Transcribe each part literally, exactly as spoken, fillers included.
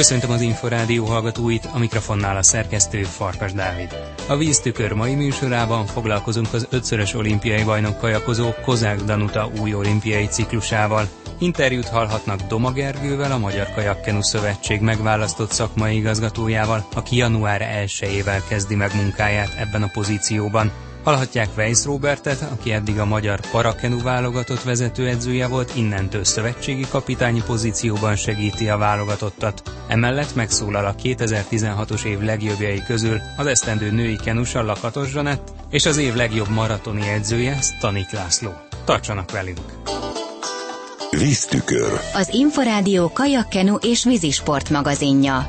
Köszöntöm az Inforádió hallgatóit, a mikrofonnál a szerkesztő Farkas Dávid. A Víztükör mai műsorában foglalkozunk az ötszörös olimpiai bajnok kajakozó Kozák Danuta új olimpiai ciklusával. Interjút hallhatnak Doma Gergővel, a Magyar Kajakkenu Szövetség megválasztott szakmai igazgatójával, aki január elsejével kezdi meg munkáját ebben a pozícióban. Hallhatják Weisz Róbertet, aki eddig a magyar parakenu válogatott vezetőedzője volt, innentől szövetségi kapitányi pozícióban segíti a válogatottat. Emellett megszólal a kétezer-tizenhatos év legjobbjai közül az esztendő női kenusa Lakatos Zsanett és az év legjobb maratoni edzője Stanik László. Tartsanak velünk! Víztükör. Az Inforádió kajakkenu és vízisport magazinja.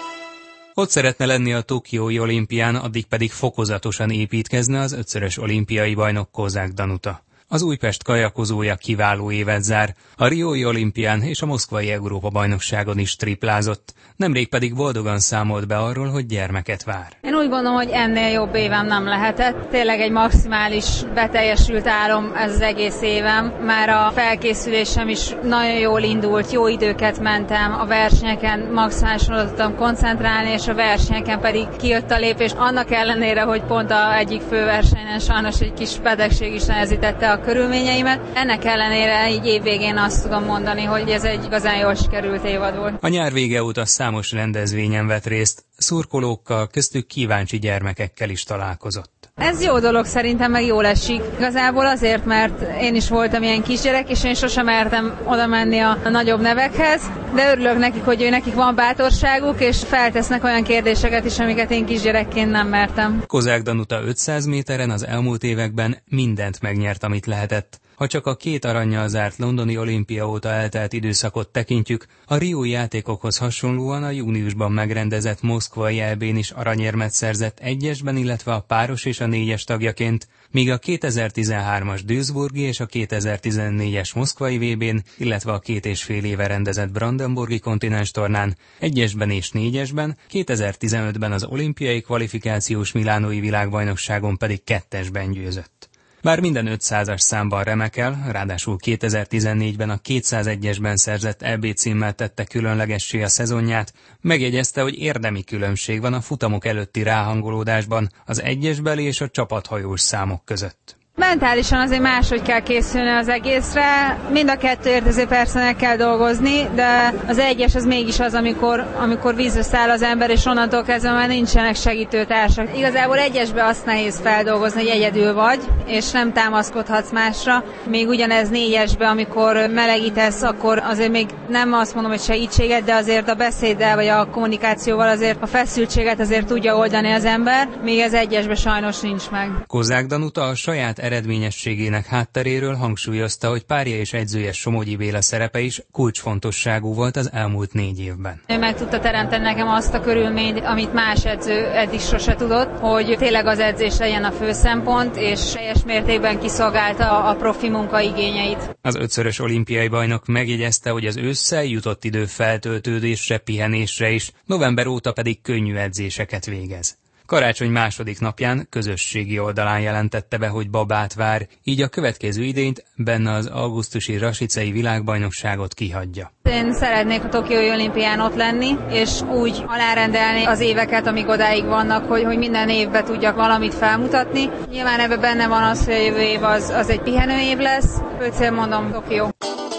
Ott szeretne lenni a tokiói olimpián, addig pedig fokozatosan építkezne az ötszörös olimpiai bajnok Kozák Danuta. Az Újpest kajakozója kiváló évet zár, a riói olimpián és a moszkvai Európa-bajnokságon is triplázott, nemrég pedig boldogan számolt be arról, hogy gyermeket vár. Én úgy gondolom, hogy ennél jobb évem nem lehetett. Tényleg egy maximális beteljesült álom ez az egész évem. Már a felkészülésem is nagyon jól indult, jó időket mentem, a versenyeken maximálisan oda tudtam koncentrálni, és a versenyeken pedig kijött a lépés. Annak ellenére, hogy pont a egyik főversenyen sajnos egy kis betegség is nehezítette a körülményeimet. Ennek ellenére így évvégén azt tudom mondani, hogy ez egy igazán jól sikerült évad volt. A nyár vége óta számos rendezvényen vett részt, szurkolókkal, köztük kíváncsi gyermekekkel is találkozott. Ez jó dolog szerintem, meg jól esik. Igazából azért, mert én is voltam ilyen kisgyerek, és én sosem mertem oda menni a, a nagyobb nevekhez, de örülök nekik, hogy ő nekik van bátorságuk, és feltesznek olyan kérdéseket is, amiket én kisgyerekként nem mertem. Kozák Danuta ötszáz méteren az elmúlt években mindent megnyert, amit lehetett. Ha csak a két arannyal zárt londoni olimpia óta eltelt időszakot tekintjük, a riói játékokhoz hasonlóan a júniusban megrendezett moszkvai é bén is aranyérmet szerzett egyesben, illetve a páros és a négyes tagjaként, míg a kétezer-tizenhármas Duisburgi és a kétezer-tizennégyes moszkvai vé bén, illetve a két és fél éve rendezett brandenburgi kontinens tornán egyesben és négyesben, kétezer-tizenötben az olimpiai kvalifikációs milánói világbajnokságon pedig kettesben győzött. Bár minden ötszázas számban remekel, ráadásul kétezer-tizennégyben a kétszázegyesben szerzett é bé címmel tette különlegessé a szezonját, megjegyezte, hogy érdemi különbség van a futamok előtti ráhangolódásban az egyesbeli és a csapathajós számok között. Mentálisan azért máshogy kell készülni az egészre, mind a kettő értező persze kell dolgozni, de az egyes az mégis az, amikor, amikor vízre száll az ember, és onnantól kezdve már nincsenek segítőtársak. Igazából egyesbe azt nehéz feldolgozni, hogy egyedül vagy, és nem támaszkodhatsz másra. Még ugyanez négyesbe, amikor melegítesz, akkor azért még nem azt mondom, hogy segítséget, de azért a beszéddel vagy a kommunikációval azért a feszültséget azért tudja oldani az ember, még ez egyesbe sajnos nincs meg. Kozák Danuta a saját eredményességének hátteréről hangsúlyozta, hogy párja és edzője Somogyi Béla szerepe is kulcsfontosságú volt az elmúlt négy évben. Ő meg tudta teremteni nekem azt a körülményt, amit más edző eddig sose tudott, hogy tényleg az edzés legyen a fő szempont, és teljes mértékben kiszolgálta a profi munka igényeit. Az ötszörös olimpiai bajnok megjegyezte, hogy az ősszel jutott idő feltöltődésre, pihenésre is, november óta pedig könnyű edzéseket végez. Karácsony második napján közösségi oldalán jelentette be, hogy babát vár, így a következő idényt, benne az augusztusi rasicei világbajnokságot kihagyja. Én szeretnék a tokiói olimpián ott lenni, és úgy alárendelni az éveket, amíg odáig vannak, hogy, hogy minden évben tudjak valamit felmutatni. Nyilván ebben benne van az, hogy a jövő év az, az egy pihenő év lesz, fő cél mondom Tokió.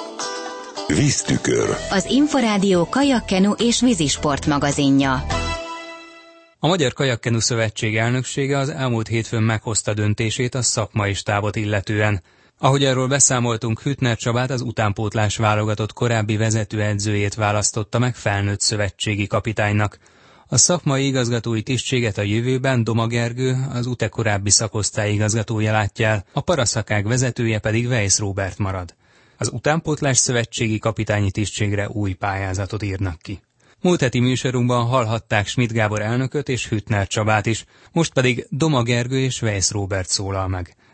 Víztükör. Az Inforádió kajakkenu és vízisport magazinja. A Magyar Kajakkenu Szövetség elnöksége az elmúlt hétfőn meghozta döntését a szakmai stábot illetően. Ahogy erről beszámoltunk, Hüttner Csabát, az utánpótlás válogatott korábbi vezetőedzőjét választotta meg felnőtt szövetségi kapitánynak. A szakmai igazgatói tisztséget a jövőben Doma Gergő, az u té korábbi szakosztály igazgatója látja el, a paraszakák vezetője pedig Weisz Róbert marad. Az utánpótlás szövetségi kapitányi tisztségre új pályázatot írnak ki. Múlt heti műsorunkban hallhatták Schmidt Gábor elnököt és Hüttner Csabát is, most pedig Doma Gergő és Weisz Róbert szólal meg.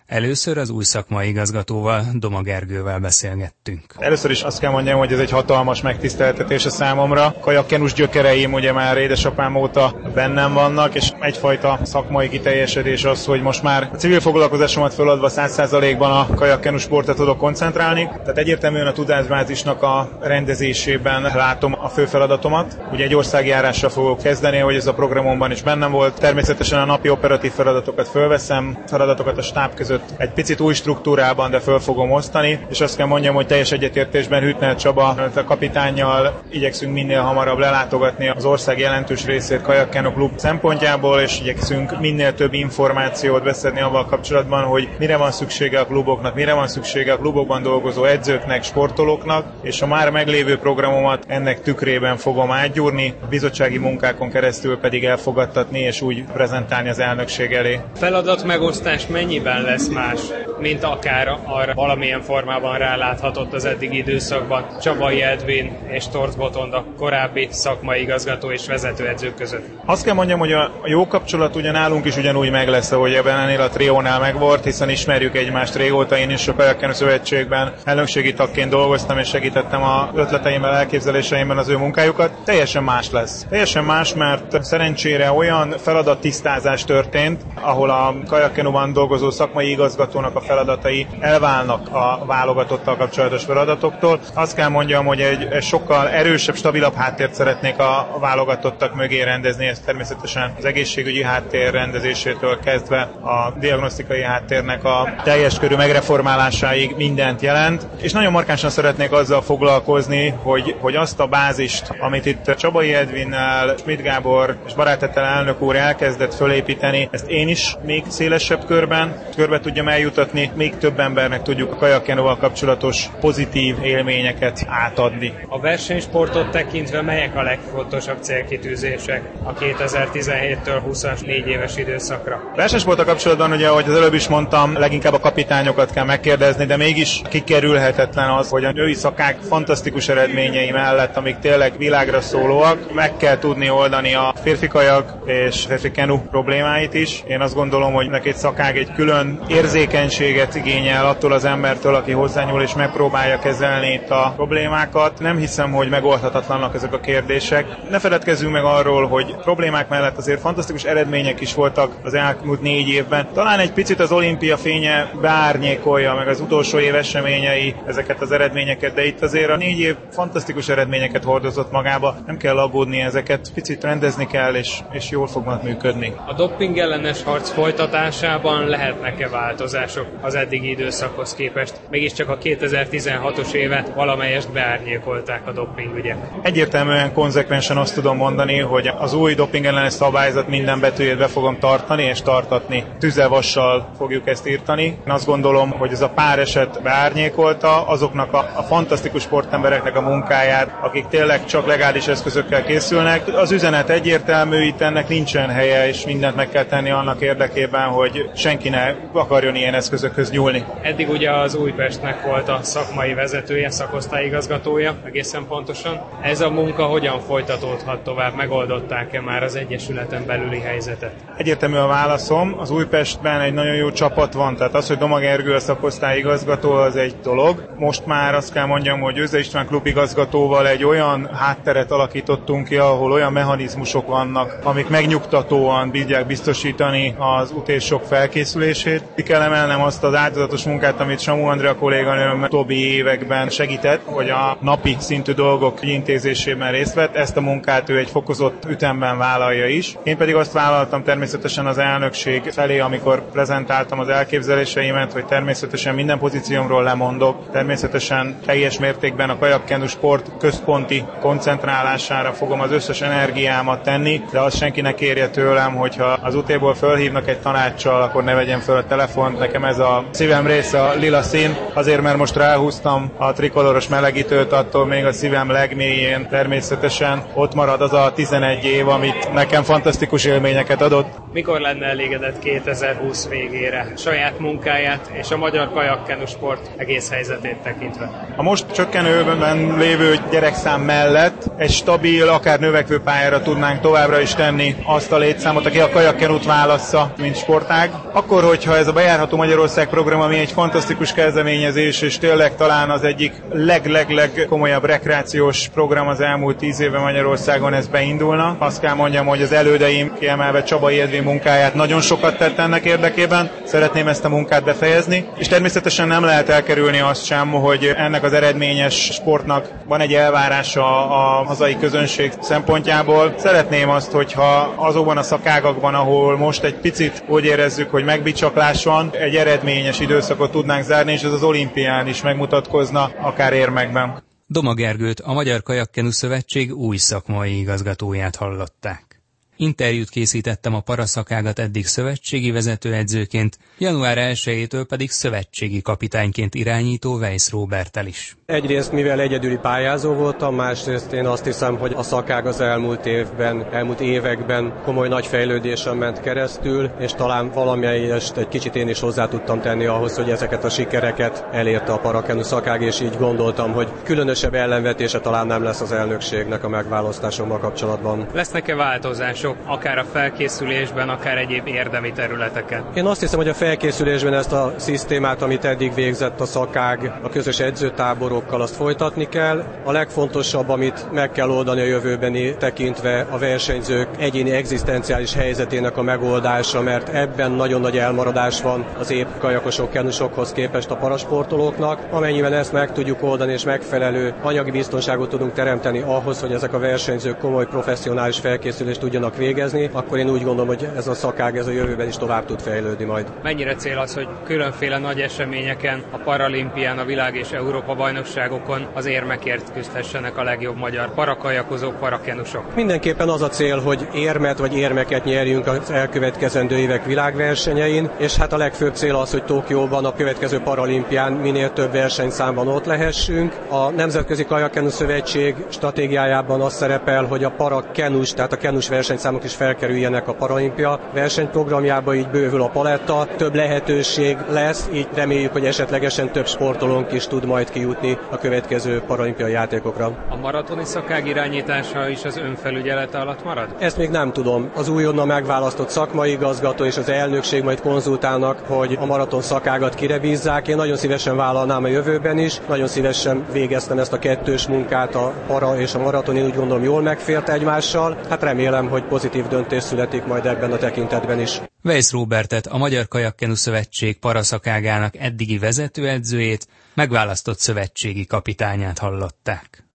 Először az új szakmai igazgatóval, Doma Gergővel beszélgettünk. Először is azt kell mondjam, hogy ez egy hatalmas megtiszteltetés a számomra. Kajakkenus gyökereim ugye már édesapám óta bennem vannak, és egyfajta szakmai kiteljesedés az, hogy most már a civil foglalkozásomat feladva száz százalékban a kajakkenus sportra tudok koncentrálni. Tehát egyértelműen a tudásbázisnak a rendezésében látom a fő feladatomat. Ugye egy országjárással fogok kezdeni, hogy ez a programomban is bennem volt. Természetesen a napi operatív feladatokat fölveszem, feladatokat a stáb között egy picit új struktúrában, de föl fogom osztani, és azt kell mondjam, hogy teljes egyetértésben Hüttner Csaba, a kapitánnyal igyekszünk minél hamarabb lelátogatni az ország jelentős részét Kajakkenu Klub szempontjából, és igyekszünk minél több információt beszedni avval kapcsolatban, hogy mire van szüksége a kluboknak, mire van szüksége a klubokban dolgozó edzőknek, sportolóknak, és a már meglévő programomat ennek tükrében fogom átgyúrni, a bizottsági munkákon keresztül pedig elfogadtatni és úgy prezentálni az elnökség elé. Feladatmegosztás mennyiben lesz más, mint akár arra valamilyen formában ráláthatott az eddigi időszakban Csabai Edvin és Torz Botond, a korábbi szakmai igazgató és vezetőedzők között? Azt kell mondjam, hogy a jó kapcsolat ugye nálunk is ugyanúgy meg lesz, ahogy ebben ennél a triónál megvolt, hiszen ismerjük egymást régóta. Én is a Kajakkenu Szövetségben elnökségi tagként dolgoztam, és segítettem a ötleteimmel, elképzeléseimben az ő munkájukat. Teljesen más lesz. Teljesen más, mert szerencsére olyan feladattisztázás történt, ahol a Kajakkenuban dolgozó szakmai igazgatónak a feladatai elválnak a válogatottal kapcsolatos feladatoktól. Azt kell mondjam, hogy egy, egy sokkal erősebb, stabilabb háttért szeretnék a válogatottak mögé rendezni, ez természetesen az egészségügyi háttér rendezésétől kezdve a diagnosztikai háttérnek a teljes körű megreformálásáig mindent jelent, és nagyon markánsan szeretnék azzal foglalkozni, hogy, hogy azt a bázist, amit itt Csabai Edvinnel, Schmidt Gábor és Barát elnök úr elkezdett fölépíteni, ezt én is még szélesebb körben körbe tudjam eljutatni, még több embernek tudjuk a kajakkenóval kapcsolatos pozitív élményeket átadni. A versenysportot tekintve melyek a legfontosabb célkitűzések a kétezer-tizenhéttől húszas négy éves időszakra? A versenysporttal kapcsolatban ugye, ahogy az előbb is mondtam, leginkább a kapitányokat kell megkérdezni, de mégis kikerülhetetlen az, hogy a női szakák fantasztikus eredményei mellett, amik tényleg világra szólóak, meg kell tudni oldani a férfi kajak és férfi kenu problémáit is. Én azt gondolom, hogy neked szakák egy külön érzékenységet igényel attól az embertől, aki hozzányúl és megpróbálja kezelni itt a problémákat. Nem hiszem, hogy megoldhatatlannak ezek a kérdések. Ne feledkezzünk meg arról, hogy problémák mellett azért fantasztikus eredmények is voltak az elmúlt négy évben. Talán egy picit az olimpia fénye beárnyékolja, meg az utolsó év eseményei ezeket az eredményeket, de itt azért a négy év fantasztikus eredményeket hordozott magába. Nem kell aggódni ezeket, picit rendezni kell, és, és jól fognak működni. A doping ellenes harc folytatásában lehetnek-e változások az eddigi időszakhoz képest? Mégiscsak a kétezer-tizenhatos évet valamelyest beárnyékolták a dopingügyek. Egyértelműen konzekvensen azt tudom mondani, hogy az új doping ellenes szabályzat minden betűjét be fogom tartani és tartatni. Tüzevassal fogjuk ezt írtani. Én azt gondolom, hogy ez a pár eset beárnyékolta azoknak a, a fantasztikus sportembereknek a munkáját, akik tényleg csak legális eszközökkel készülnek. Az üzenet egyértelmű, itt ennek nincsen helye, és mindent meg kell tenni annak érdekében, hogy senki ne akarjon ilyen eszközökhöz nyúlni. Eddig ugye az Újpestnek volt a szakmai vezetője, szakosztályigazgatója, egészen pontosan. Ez a munka hogyan folytatódhat tovább? Megoldották-e már az egyesületen belüli helyzetet? Egyértelmű a válaszom. Az Újpestben egy nagyon jó csapat van, tehát az, hogy Doma Gergő a szakosztályigazgató, az egy dolog. Most már azt kell mondjam, hogy Őze István klubigazgatóval egy olyan hátteret alakítottunk ki, ahol olyan mechanizmusok vannak, amik megnyugtatóan bírják biztosítani az utésok felkészülését. Ki kell emelnem azt az áldozatos munkát, amit Samu Andrea kolléganőm utóbbi években segített, hogy a napi szintű dolgok intézésében részt vett. Ezt a munkát ő egy fokozott ütemben vállalja is. Én pedig azt vállaltam természetesen az elnökség felé, amikor prezentáltam az elképzeléseimet, hogy természetesen minden pozíciómról lemondok. Természetesen teljes mértékben a kajakkenu sport központi koncentrálására fogom az összes energiámat tenni, de azt senki ne kérje tőlem, hogyha az utéból fölhívnak egy tanácssal, akkor ne vegyem föl a telefont. Nekem ez a szívem része a lila szín, azért mert most ráhúztam a trikoloros melegítőt, attól még a szívem legmélyén természetesen ott marad az a tizenegy év, amit nekem fantasztikus élményeket adott. mikor lenne elégedett kétezer-húsz végére saját munkáját és a magyar kajakkenusport egész helyzetét tekintve? A most csökkenőben lévő gyerekszám mellett egy stabil, akár növekvő pályára tudnánk továbbra is tenni azt a létszámot, aki a kajakkenut válassza, mint sportág. Akkor, hogyha ez a Bejárható Magyarország program, ami egy fantasztikus kezdeményezés, és tényleg talán az egyik leg-leg-leg komolyabb rekreációs program az elmúlt tíz éve Magyarországon, ez beindulna. Azt kell mondjam, hogy az elődeim, kiemelve Csabai Edvin munkáját, nagyon sokat tett ennek érdekében. Szeretném ezt a munkát befejezni, és természetesen nem lehet elkerülni azt sem, hogy ennek az eredményes sportnak van egy elvárása a hazai közönség szempontjából. Szeretném azt, hogyha azokban a szakágakban, ahol most egy picit úgy érezzük, hogy megbicsaklás van, egy eredményes időszakot tudnánk zárni, és ez az olimpián is megmutatkozna, akár érmekben. Doma Gergőt, a Magyar Kajakkenu Szövetség új szakmai igazgatóját hallották. Interjút készítettem a paraszakágat eddig szövetségi vezetőedzőként, január elsejétől pedig szövetségi kapitányként irányító Weisz Róberttel is. Egyrészt, mivel egyedüli pályázó voltam, másrészt én azt hiszem, hogy a szakág az elmúlt évben, elmúlt években komoly nagy fejlődésen ment keresztül, és talán valamelyest egy kicsit én is hozzá tudtam tenni ahhoz, hogy ezeket a sikereket elérte a parakenu szakág, és így gondoltam, hogy különösebb ellenvetése talán nem lesz az elnökségnek a megválasztásommal kapcsolatban. Lesznek-e változások, akár a felkészülésben, akár egyéb érdemi területeken? Én azt hiszem, hogy a felkészülésben ezt a szisztémát, amit eddig végzett a szakág, a közös edzőtáborokkal, azt folytatni kell. A legfontosabb, amit meg kell oldani a jövőbeni tekintve, a versenyzők egyéni egzisztenciális helyzetének a megoldása, mert ebben nagyon nagy elmaradás van az épp kajakosok, kenusokhoz képest a parasportolóknak. Amennyiben ezt meg tudjuk oldani, és megfelelő anyagi biztonságot tudunk teremteni ahhoz, hogy ezek a versenyzők komoly professzionális felkészülést tudjanak végezni, akkor én úgy gondolom, hogy ez a szakág ez a jövőben is tovább tud fejlődni majd. Mennyire cél az, hogy különféle nagy eseményeken, a paralimpián, a világ és Európa bajnokságokon az érmekért küzdhessenek a legjobb magyar parakajakozók, parakenusok? Mindenképpen az a cél, hogy érmet vagy érmeket nyerjünk az elkövetkezendő évek világversenyein, és hát a legfőbb cél az, hogy Tokióban a következő paralimpián minél több versenyszámban ott lehessünk. A Nemzetközi Kajakkenu Szövetség stratégiájában az szerepel, hogy a parakenus, tehát a kenus versenyszámok is felkerüljenek a paralimpia versenyprogramjába, így bővül a paletta, több lehetőség lesz, így reméljük, hogy esetlegesen több sportolónk is tud majd kijutni a következő paralimpiai játékokra. A maratoni szakág irányítása is az önfelügyelete alatt marad? Ezt még nem tudom. Az újonnan megválasztott szakmai igazgató és az elnökség majd konzultálnak, hogy a maraton szakágat kire bízzák. Én nagyon szívesen vállalnám a jövőben is, nagyon szívesen végeztem ezt a kettős munkát, a para és a maraton, én úgy gondolom jól megfért egymással. Hát remélem, hogy pozitív döntés születik majd ebben a tekintetben is. Weisz Róbertet, a Magyar Kajakkenu Szövetség paraszakágának eddigi vezetőedzőjét, megválasztott szövetségi kapitányát hallották.